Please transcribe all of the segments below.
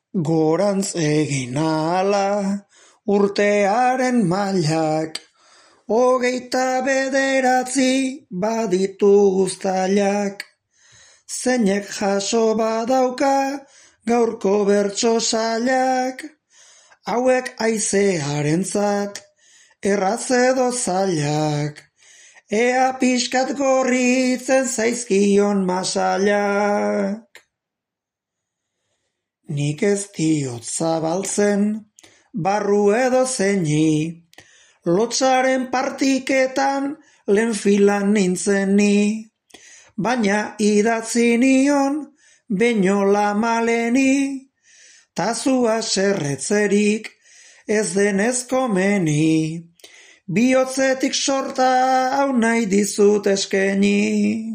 Gorantz egin ahala urtearen mailak, 29 baditu uztailak. Zeinek jaso badauka gaurko bertso sailak, hauek haizearentzat erraz edo zailak, ea pixkat gorritzen zaizkion masailak. Nik ez diot zabaltzen barru edo zeini, lotsaren partiketan lehen filan nintzeni, baina idatzi nion Beñola Maleni, tazua serretzerik ez denez komeni, bihotzetik sorta hau nahi dizut eskeni.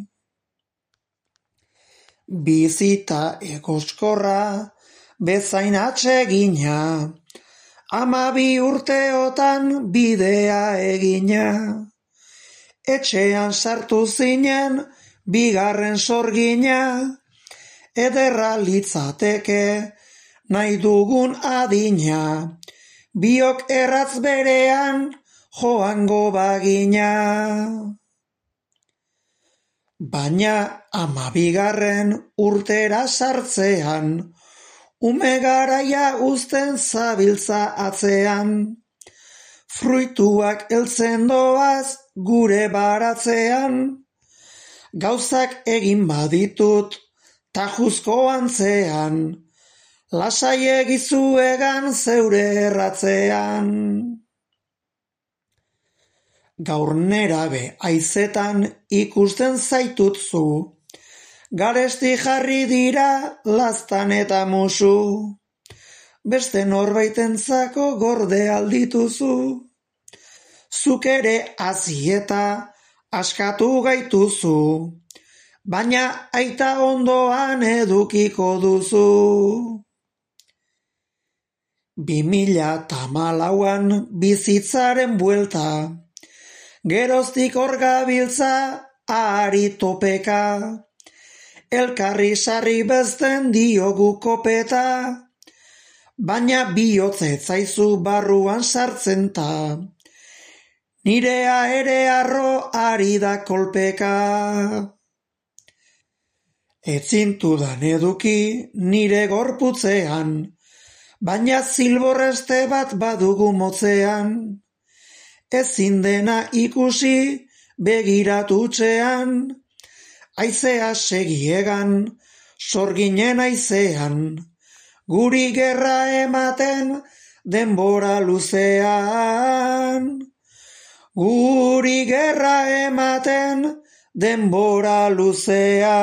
Bizita egoskorra bezain atsegina, 12 urteotan bidea egina. Etxean sartu zinen bigarren sorgina, ederra litzateke nahi dugun adina, biok erratz berean joango bagina. Baina 12. urtera sartzean, ume garaia uzten zabiltza atzean, fruituak heltzen doaz gure baratzean, gauzak egin baditut tajuzko antzean, lasai egizuegan zeure erratzean. Gaur nerabe haizetan ikusten zaitutzu, garesti jarri dira laztan eta musu, beste norbaitentzako gorde aldituzu, zuk ere hazi eta askatu gaituzu, baina aita ondoan edukiko duzu. 2014an bizitzaren buelta, geroztik hor gabiltza ahari topeka, elkarri sarri bezten diogu kopeta, baina bihotze zaizu barruan sartzen ta, nirea ere arro ari da kolpeka. Etzintudan eduki nire gorputzean, baina zilborreste bat badugu motzean, ezin dena ikusi begiratu utxean, aizea segiegan, sorginen aizean, guri gerra ematen denbora luzean. Guri gerra ematen denbora luzean.